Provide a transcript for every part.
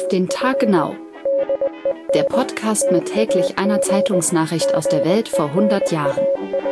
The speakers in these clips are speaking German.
Auf den Tag genau. Der Podcast mit täglich einer Zeitungsnachricht aus der Welt vor 100 Jahren.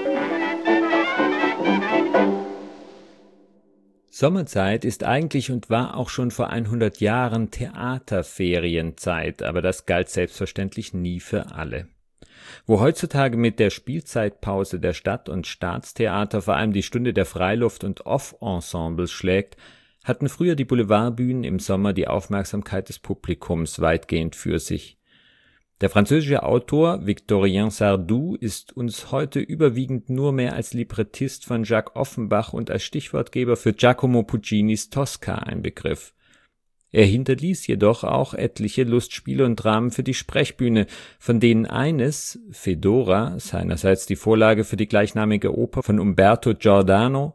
Sommerzeit ist eigentlich und war auch schon vor 100 Jahren Theaterferienzeit, aber das galt selbstverständlich nie für alle. Wo heutzutage mit der Spielzeitpause der Stadt- und Staatstheater vor allem die Stunde der Freiluft- und Off-Ensembles schlägt, hatten früher die Boulevardbühnen im Sommer die Aufmerksamkeit des Publikums weitgehend für sich. Der französische Autor Victorien Sardou ist uns heute überwiegend nur mehr als Librettist von Jacques Offenbach und als Stichwortgeber für Giacomo Puccinis Tosca ein Begriff. Er hinterließ jedoch auch etliche Lustspiele und Dramen für die Sprechbühne, von denen eines, Fedora, seinerseits die Vorlage für die gleichnamige Oper von Umberto Giordano,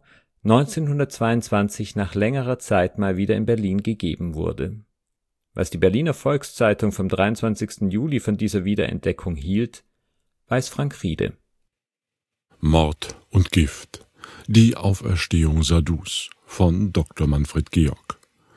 1922 nach längerer Zeit mal wieder in Berlin gegeben wurde. Was die Berliner Volkszeitung vom 23. Juli von dieser Wiederentdeckung hielt, weiß Frank Riede. Mord und Gift. Die Auferstehung Sardous von Dr. Manfred Georg.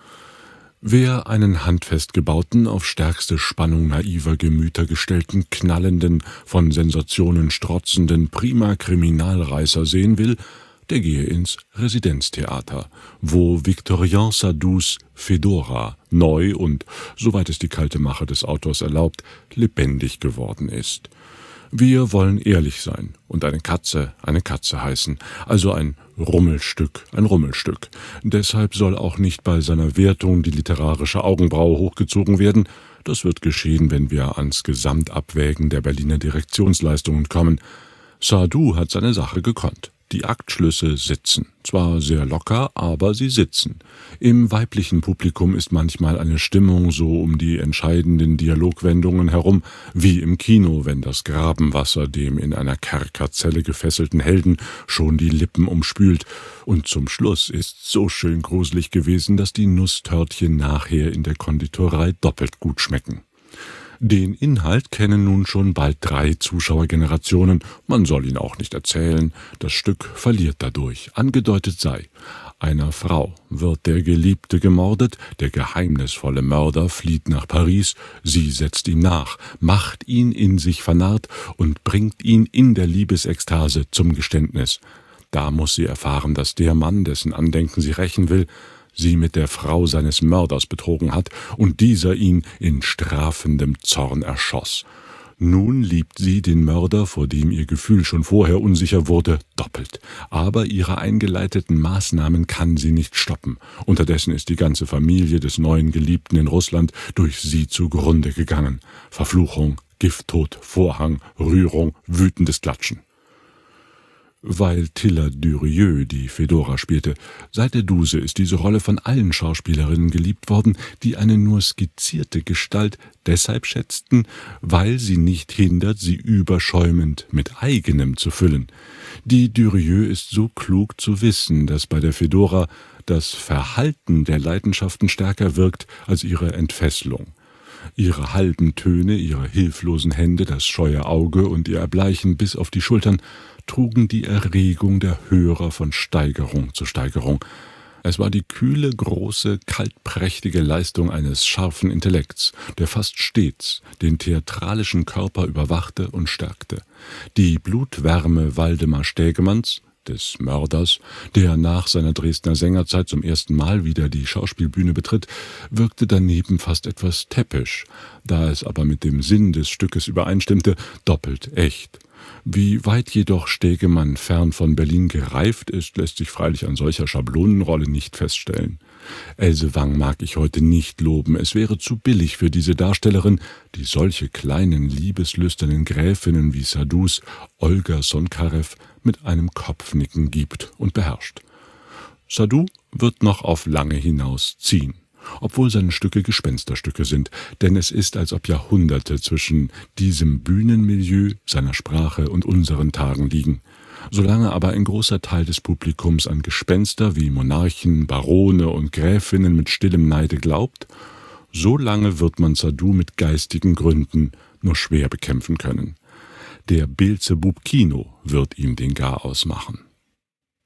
Wer einen handfest gebauten, auf stärkste Spannung naiver Gemüter gestellten, knallenden, von Sensationen strotzenden Prima-Kriminalreißer sehen will, der gehe ins Residenztheater, wo Victorien Sardous Fedora neu und, soweit es die kalte Mache des Autors erlaubt, lebendig geworden ist. Wir wollen ehrlich sein und eine Katze heißen, also ein Rummelstück. Deshalb soll auch nicht bei seiner Wertung die literarische Augenbraue hochgezogen werden. Das wird geschehen, wenn wir ans Gesamtabwägen der Berliner Direktionsleistungen kommen. Sardou hat seine Sache gekonnt. Die Aktschlüsse sitzen. Zwar sehr locker, aber sie sitzen. Im weiblichen Publikum ist manchmal eine Stimmung so um die entscheidenden Dialogwendungen herum, wie im Kino, wenn das Grabenwasser dem in einer Kerkerzelle gefesselten Helden schon die Lippen umspült. Und zum Schluss ist so schön gruselig gewesen, dass die Nusstörtchen nachher in der Konditorei doppelt gut schmecken. Den Inhalt kennen nun schon bald 3 Zuschauergenerationen, man soll ihn auch nicht erzählen, das Stück verliert dadurch. Angedeutet sei: Einer Frau wird der Geliebte gemordet, der geheimnisvolle Mörder flieht nach Paris, sie setzt ihm nach, macht ihn in sich vernarrt und bringt ihn in der Liebesekstase zum Geständnis. Da muss sie erfahren, dass der Mann, dessen Andenken sie rächen will, sie mit der Frau seines Mörders betrogen hat und dieser ihn in strafendem Zorn erschoss. Nun liebt sie den Mörder, vor dem ihr Gefühl schon vorher unsicher wurde, doppelt. Aber ihre eingeleiteten Maßnahmen kann sie nicht stoppen. Unterdessen ist die ganze Familie des neuen Geliebten in Russland durch sie zugrunde gegangen. Verfluchung, Gifttod, Vorhang, Rührung, wütendes Klatschen. Weil Tilla Durieux die Fedora spielte. Seit der Duse ist diese Rolle von allen Schauspielerinnen geliebt worden, die eine nur skizzierte Gestalt deshalb schätzten, weil sie nicht hindert, sie überschäumend mit eigenem zu füllen. Die Durieux ist so klug zu wissen, dass bei der Fedora das Verhalten der Leidenschaften stärker wirkt als ihre Entfesselung. Ihre halben Töne, ihre hilflosen Hände, das scheue Auge und ihr Erbleichen bis auf die Schultern trugen die Erregung der Hörer von Steigerung zu Steigerung. Es war die kühle, große, kaltprächtige Leistung eines scharfen Intellekts, der fast stets den theatralischen Körper überwachte und stärkte. Die Blutwärme Waldemar Stägemanns, des Mörders, der nach seiner Dresdner Sängerzeit zum ersten Mal wieder die Schauspielbühne betritt, wirkte daneben fast etwas täppisch, da es aber mit dem Sinn des Stückes übereinstimmte, doppelt echt. Wie weit jedoch Stägemann fern von Berlin gereift ist, lässt sich freilich an solcher Schablonenrolle nicht feststellen. Else Wang mag ich heute nicht loben, es wäre zu billig für diese Darstellerin, die solche kleinen, liebeslüsternen Gräfinnen wie Sardous, Olga Sonkarev mit einem Kopfnicken gibt und beherrscht. Sardou wird noch auf lange hinaus ziehen, obwohl seine Stücke Gespensterstücke sind, denn es ist, als ob Jahrhunderte zwischen diesem Bühnenmilieu, seiner Sprache und unseren Tagen liegen. Solange aber ein großer Teil des Publikums an Gespenster wie Monarchen, Barone und Gräfinnen mit stillem Neide glaubt, so lange wird man Sardou mit geistigen Gründen nur schwer bekämpfen können. Der Beelzebub Kino wird ihm den Garaus machen.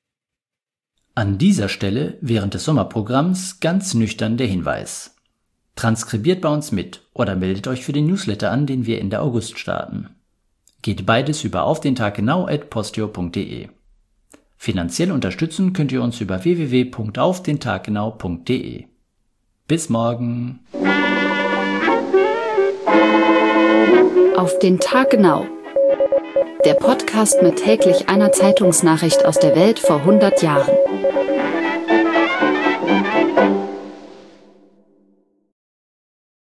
An dieser Stelle während des Sommerprogramms ganz nüchtern der Hinweis: Transkribiert bei uns mit oder meldet euch für den Newsletter an, den wir Ende August starten. Geht beides über aufdentaggenau@posteo.de. Finanziell unterstützen könnt ihr uns über www.aufdentaggenau.de. Bis morgen. Auf den Tag genau. Der Podcast mit täglich einer Zeitungsnachricht aus der Welt vor 100 Jahren.